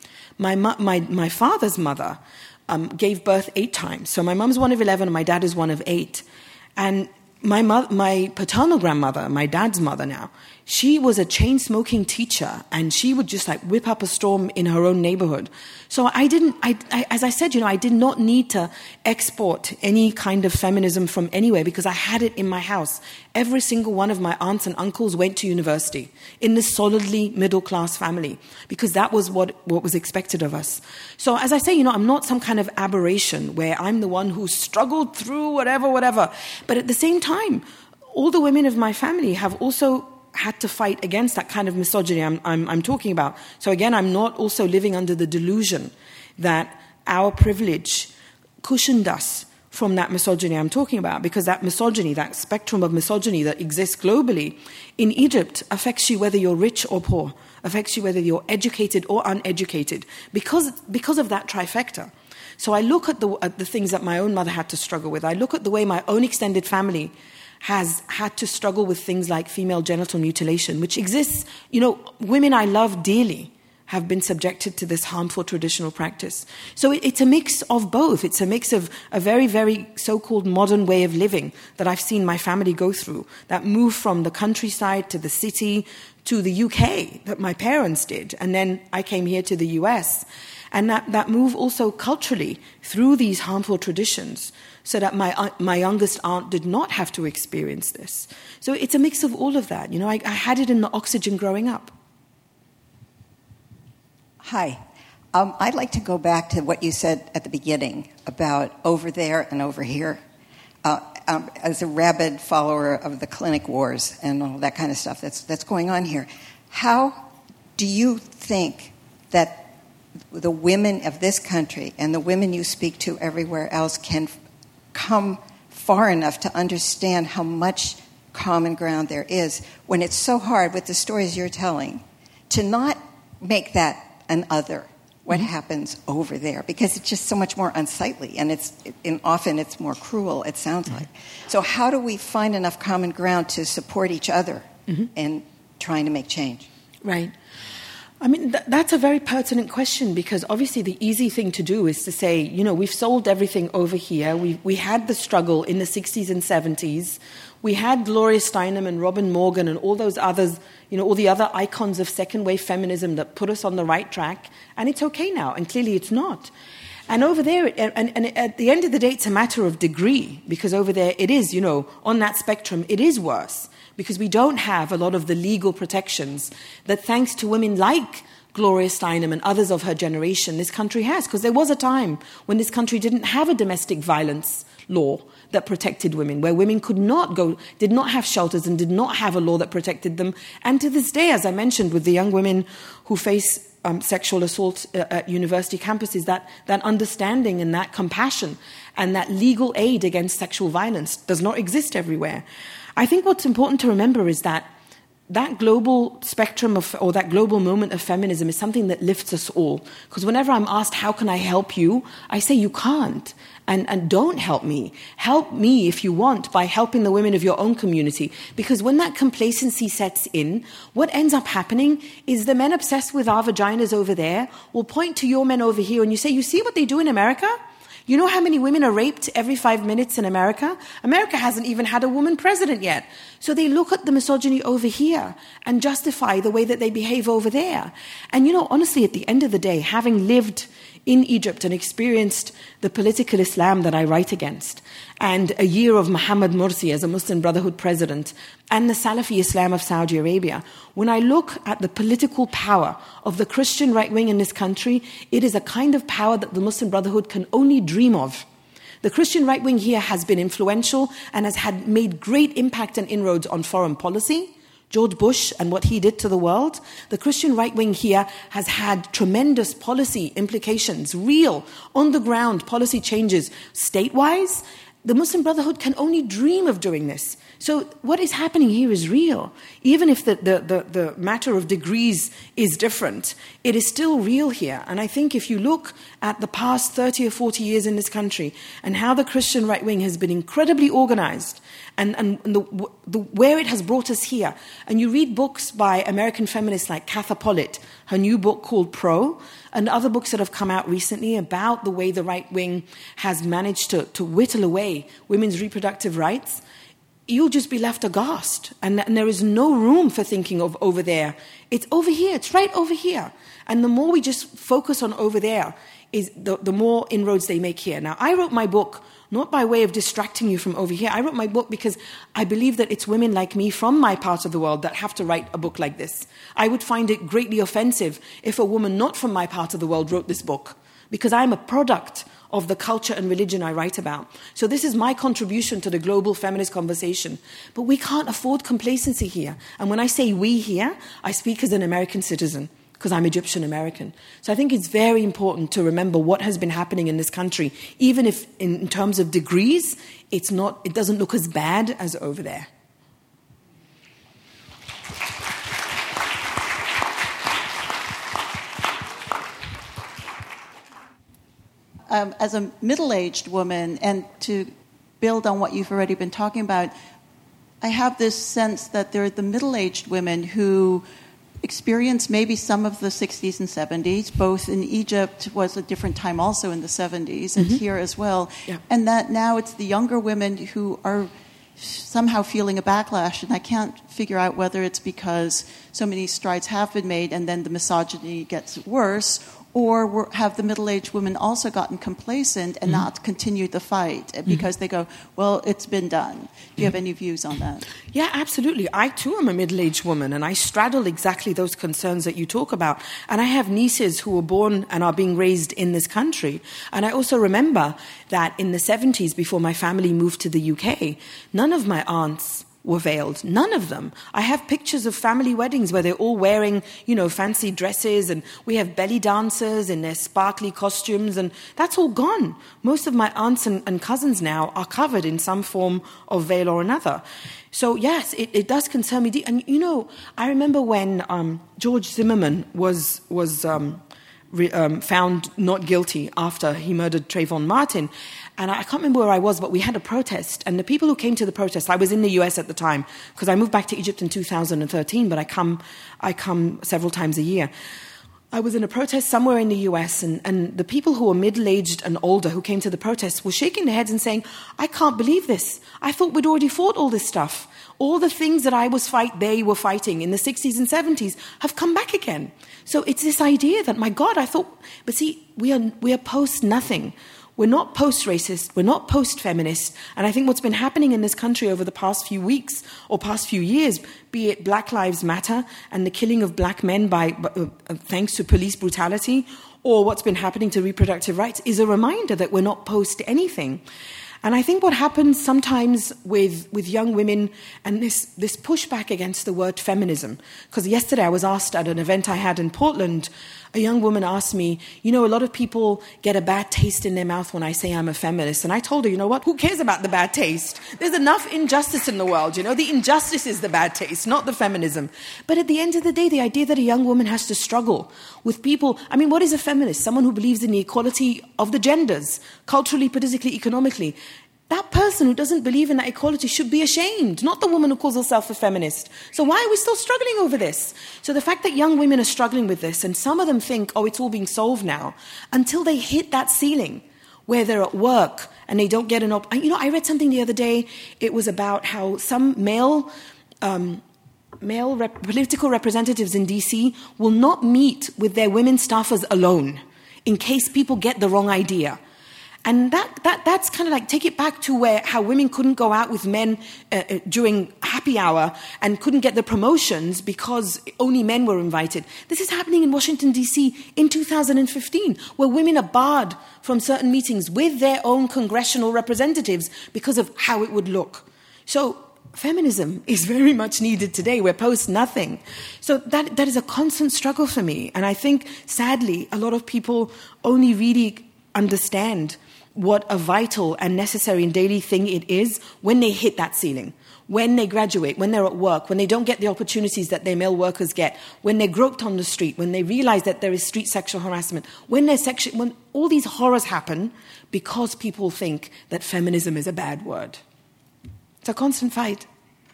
My my my father's mother um, gave birth eight times. So my mum's one of eleven, and my dad is one of eight. And my mo- my paternal grandmother, my dad's mother now, she was a chain-smoking teacher, and she would just like whip up a storm in her own neighborhood. So I didn't, I, I, as I said, you know, I did not need to export any kind of feminism from anywhere because I had it in my house. Every single one of my aunts and uncles went to university in this solidly middle-class family because that was what, what was expected of us. So as I say, you know, I'm not some kind of aberration where I'm the one who struggled through whatever, whatever. But at the same time, all the women of my family have also had to fight against that kind of misogyny I'm, I'm, I'm talking about. So again, I'm not also living under the delusion that our privilege cushioned us from that misogyny I'm talking about, because that misogyny, that spectrum of misogyny that exists globally in Egypt affects you whether you're rich or poor, affects you whether you're educated or uneducated, because, because of that trifecta. So I look at the, at the things that my own mother had to struggle with. I look at the way my own extended family has had to struggle with things like female genital mutilation, which exists. You know, women I love dearly have been subjected to this harmful traditional practice. So it, it's a mix of both. It's a mix of a very, very so-called modern way of living that I've seen my family go through, that move from the countryside to the city to the U K that my parents did. And then I came here to the U S. And that, that move also culturally through these harmful traditions so that my uh, my youngest aunt did not have to experience this. So it's a mix of all of that. You know, I, I had it in the oxygen growing up. Hi. Um, I'd like to go back to what you said at the beginning about over there and over here. Uh, um, as a rabid follower of the clinic wars and all that kind of stuff that's that's going on here, how do you think that the women of this country and the women you speak to everywhere else can f- come far enough to understand how much common ground there is when it's so hard with the stories you're telling to not make that an other, what mm-hmm. happens over there, because it's just so much more unsightly and it's and often it's more cruel, it sounds mm-hmm. like. So how do we find enough common ground to support each other mm-hmm. in trying to make change? Right. I mean, th- that's a very pertinent question, because obviously the easy thing to do is to say, you know, we've solved everything over here. We we had the struggle in the sixties and seventies. We had Gloria Steinem and Robin Morgan and all those others, you know, all the other icons of second-wave feminism that put us on the right track, and it's okay now, and clearly it's not. And over there, and, and at the end of the day, it's a matter of degree, because over there it is, you know, on that spectrum, it is worse, because we don't have a lot of the legal protections that, thanks to women like Gloria Steinem and others of her generation, this country has. Because there was a time when this country didn't have a domestic violence law that protected women, where women could not go, did not have shelters and did not have a law that protected them. And to this day, as I mentioned, with the young women who face um, sexual assault uh, at university campuses, that, that understanding and that compassion and that legal aid against sexual violence does not exist everywhere. I think what's important to remember is that that global spectrum of, or that global moment of feminism is something that lifts us all. Because whenever I'm asked, how can I help you? I say, you can't. And, and don't help me. Help me, if you want, by helping the women of your own community. Because when that complacency sets in, what ends up happening is the men obsessed with our vaginas over there will point to your men over here and you say, you see what they do in America? You know how many women are raped every five minutes in America? America hasn't even had a woman president yet. So they look at the misogyny over here and justify the way that they behave over there. And, you know, honestly, at the end of the day, having lived in Egypt and experienced the political Islam that I write against, and a year of Mohammed Morsi as a Muslim Brotherhood president, and the Salafi Islam of Saudi Arabia, when I look at the political power of the Christian right wing in this country, it is a kind of power that the Muslim Brotherhood can only dream of. The Christian right wing here has been influential and has had made great impact and inroads on foreign policy. George Bush and what he did to the world. The Christian right wing here has had tremendous policy implications, real, on-the-ground policy changes state-wise. The Muslim Brotherhood can only dream of doing this. So what is happening here is real. Even if the, the, the, the matter of degrees is different, it is still real here. And I think if you look at the past thirty or forty years in this country and how the Christian right wing has been incredibly organized and, and the, the, where it has brought us here, and you read books by American feminists like Katha Pollitt, her new book called Pro, and other books that have come out recently about the way the right wing has managed to, to whittle away women's reproductive rights, you'll just be left aghast. And, and there is no room for thinking of over there. It's over here. It's right over here. And the more we just focus on over there, is the, the more inroads they make here. Now, I wrote my book not by way of distracting you from over here. I wrote my book because I believe that it's women like me from my part of the world that have to write a book like this. I would find it greatly offensive if a woman not from my part of the world wrote this book, because I'm a product of the culture and religion I write about. So this is my contribution to the global feminist conversation. But we can't afford complacency here. And when I say we here, I speak as an American citizen, because I'm Egyptian American. So I think it's very important to remember what has been happening in this country, even if in terms of degrees, it's not, it doesn't look as bad as over there. Um, as a middle-aged woman, and to build on what you've already been talking about, I have this sense that there are the middle-aged women who experienced maybe some of the sixties and seventies. Both in Egypt was a different time also in the seventies, and mm-hmm. here as well. Yeah. And that now it's the younger women who are somehow feeling a backlash, and I can't figure out whether it's because so many strides have been made and then the misogyny gets worse, or were, have the middle-aged women also gotten complacent and mm-hmm. not continued the fight because mm-hmm. they go, well, it's been done. Do you mm-hmm. have any views on that? Yeah, absolutely. I, too, am a middle-aged woman, and I straddle exactly those concerns that you talk about. And I have nieces who were born and are being raised in this country. And I also remember that in the seventies, before my family moved to the U K, none of my aunts were veiled. None of them. I have pictures of family weddings where they're all wearing, you know, fancy dresses, and we have belly dancers in their sparkly costumes, and that's all gone. Most of my aunts and, and cousins now are covered in some form of veil or another. So yes, it, it does concern me. And you know, I remember when um, George Zimmerman was was um, re, um, found not guilty after he murdered Trayvon Martin. And I can't remember where I was, but we had a protest. And the people who came to the protest, I was in the U S at the time, because I moved back to Egypt in two thousand thirteen, but I come I come several times a year. I was in a protest somewhere in the U S, and, and the people who were middle-aged and older who came to the protest were shaking their heads and saying, I can't believe this. I thought we'd already fought all this stuff. All the things that I was fight, they were fighting in the sixties and seventies have come back again. So it's this idea that, my God, I thought, but see, we are we are post-nothing. We're not post-racist, we're not post-feminist, and I think what's been happening in this country over the past few weeks or past few years, be it Black Lives Matter and the killing of black men by uh, thanks to police brutality, or what's been happening to reproductive rights, is a reminder that we're not post-anything. And I think what happens sometimes with, with young women, and this, this pushback against the word feminism, because yesterday I was asked at an event I had in Portland, a young woman asked me, you know, a lot of people get a bad taste in their mouth when I say I'm a feminist. And I told her, you know what, who cares about the bad taste? There's enough injustice in the world, you know, the injustice is the bad taste, not the feminism. But at the end of the day, the idea that a young woman has to struggle with people, I mean, what is a feminist? Someone who believes in the equality of the genders, culturally, politically, economically. That person who doesn't believe in that equality should be ashamed, not the woman who calls herself a feminist. So why are we still struggling over this? So the fact that young women are struggling with this, and some of them think, oh, it's all being solved now, until they hit that ceiling where they're at work and they don't get an op- You know, I read something the other day. It was about how some male um, male rep- political representatives in D C will not meet with their women staffers alone in case people get the wrong idea. And that, that that's kind of like, take it back to where how women couldn't go out with men uh, uh, during happy hour and couldn't get the promotions because only men were invited. This is happening in Washington, D C in two thousand fifteen, where women are barred from certain meetings with their own congressional representatives because of how it would look. So feminism is very much needed today. We're post nothing. So that that is a constant struggle for me. And I think, sadly, a lot of people only really understand what a vital and necessary and daily thing it is when they hit that ceiling, when they graduate, when they're at work, when they don't get the opportunities that their male workers get, when they're groped on the street, when they realize that there is street sexual harassment, when they're sexual, when all these horrors happen because people think that feminism is a bad word. It's a constant fight.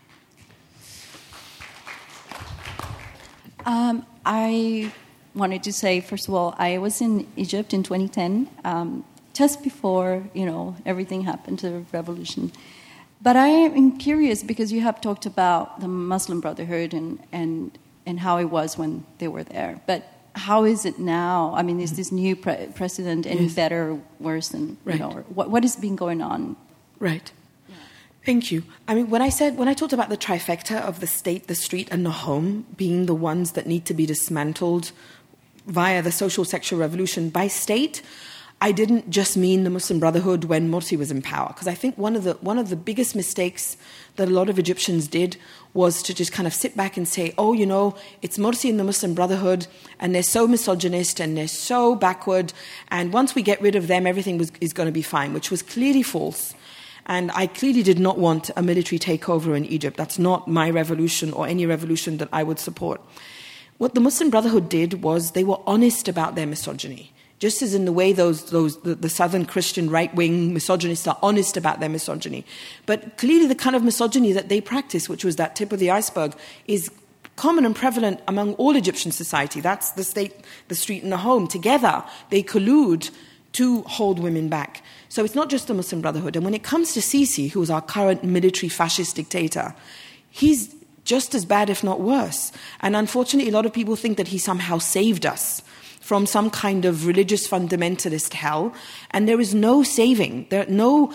Um, I wanted to say, first of all, I was in Egypt in twenty ten, um, just before, you know, everything happened to the revolution. But I am curious because you have talked about the Muslim Brotherhood and, and, and how it was when they were there. But how is it now? I mean, is this new pre- president any yes. better or worse than, right. you know, or what, what has been going on? Right. Yeah. Thank you. I mean, when I said, when I talked about the trifecta of the state, the street, and the home being the ones that need to be dismantled via the social sexual revolution by state, I didn't just mean the Muslim Brotherhood when Morsi was in power, because I think one of the one of the biggest mistakes that a lot of Egyptians did was to just kind of sit back and say, oh, you know, it's Morsi and the Muslim Brotherhood, and they're so misogynist and they're so backward, and once we get rid of them, everything was, is going to be fine, which was clearly false. And I clearly did not want a military takeover in Egypt. That's not my revolution or any revolution that I would support. What the Muslim Brotherhood did was they were honest about their misogyny. just as in the way those those the, the Southern Christian right-wing misogynists are honest about their misogyny. But clearly the kind of misogyny that they practice, which was that tip of the iceberg, is common and prevalent among all Egyptian society. That's the state, the street, and the home. Together, they collude to hold women back. So it's not just the Muslim Brotherhood. And when it comes to Sisi, who is our current military fascist dictator, he's just as bad, if not worse. And unfortunately, a lot of people think that he somehow saved us from some kind of religious fundamentalist hell. And there is no saving. There, no,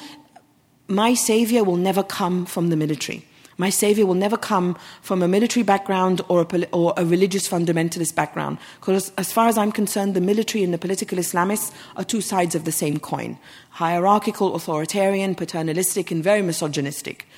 my savior will never come from the military. My savior will never come from a military background or a, or a religious fundamentalist background. Because as far as I'm concerned, the military and the political Islamists are two sides of the same coin. Hierarchical, authoritarian, paternalistic, and very misogynistic.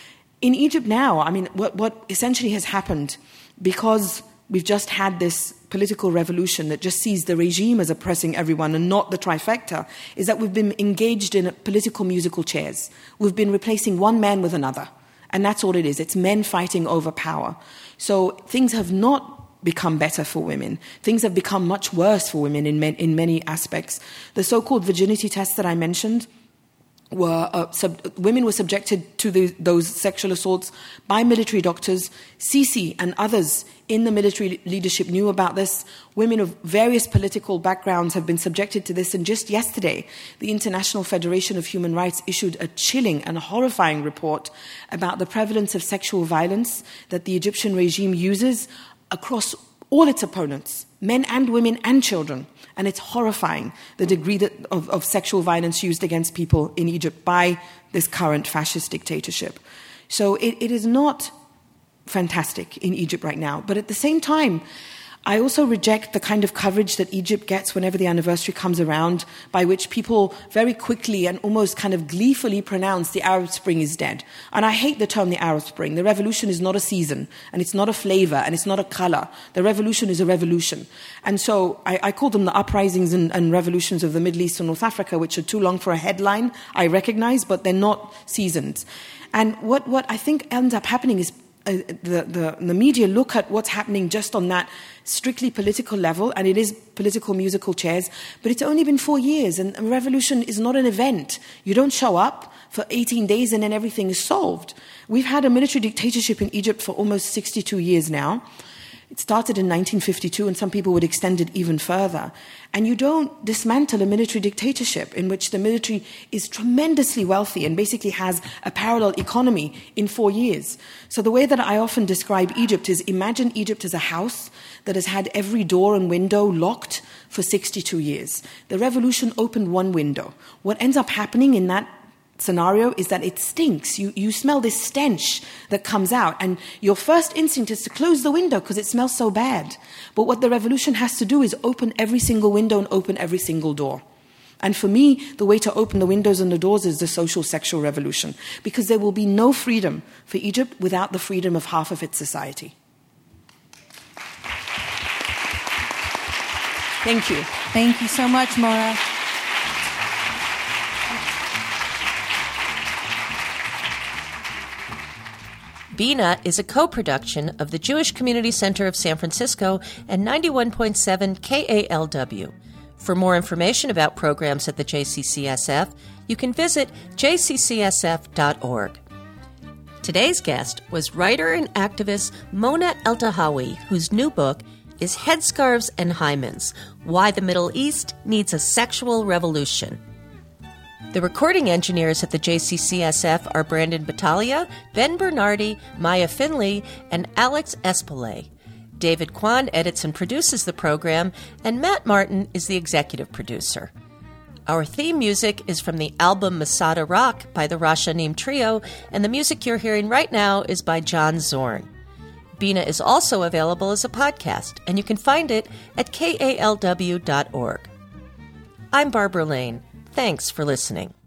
In Egypt now, I mean, what, what essentially has happened, because we've just had this political revolution that just sees the regime as oppressing everyone and not the trifecta, is that we've been engaged in political musical chairs. We've been replacing one man with another. And that's all it is. It's men fighting over power. So things have not become better for women. Things have become much worse for women in, men, in many aspects. The so-called virginity tests that I mentioned, were uh, sub- women were subjected to the, those sexual assaults by military doctors. Sisi and others in the military leadership knew about this. Women of various political backgrounds have been subjected to this. And just yesterday, the International Federation of Human Rights issued a chilling and horrifying report about the prevalence of sexual violence that the Egyptian regime uses across all its opponents, men and women and children. And it's horrifying, the degree that, of, of sexual violence used against people in Egypt by this current fascist dictatorship. So it, it is not fantastic in Egypt right now. But at the same time, I also reject the kind of coverage that Egypt gets whenever the anniversary comes around, by which people very quickly and almost kind of gleefully pronounce the Arab Spring is dead. And I hate the term the Arab Spring. The revolution is not a season, and it's not a flavor, and it's not a color. The revolution is a revolution. And so I, I call them the uprisings and, and revolutions of the Middle East and North Africa, which are too long for a headline, I recognize, but they're not seasons. And what, what I think ends up happening is Uh, the, the, the media look at what's happening just on that strictly political level, and it is political musical chairs, but it's only been four years, and a revolution is not an event. You don't show up for eighteen days and then everything is solved. We've had a military dictatorship in Egypt for almost sixty-two years now. It started in nineteen fifty-two, and some people would extend it even further. And you don't dismantle a military dictatorship in which the military is tremendously wealthy and basically has a parallel economy in four years. So the way that I often describe Egypt is, imagine Egypt as a house that has had every door and window locked for sixty-two years. The revolution opened one window. What ends up happening in that scenario is that it stinks. You you smell this stench that comes out, and your first instinct is to close the window because it smells so bad. But what the revolution has to do is open every single window and open every single door. And for me, the way to open the windows and the doors is the social sexual revolution, because there will be no freedom for Egypt without the freedom of half of its society. Thank you. Thank you so much, Mora. Bina is a co-production of the Jewish Community Center of San Francisco and ninety-one point seven K A L W. For more information about programs at the J C C S F, you can visit j c c s f dot org. Today's guest was writer and activist Mona Eltahawy, whose new book is Headscarves and Hymens: Why the Middle East Needs a Sexual Revolution. The recording engineers at the J C C S F are Brandon Battaglia, Ben Bernardi, Maya Finley, and Alex Espelay. David Kwan edits and produces the program, and Matt Martin is the executive producer. Our theme music is from the album Masada Rock by the Rashanim Trio, and the music you're hearing right now is by John Zorn. Bina is also available as a podcast, and you can find it at k a l w dot org. I'm Barbara Lane. Thanks for listening.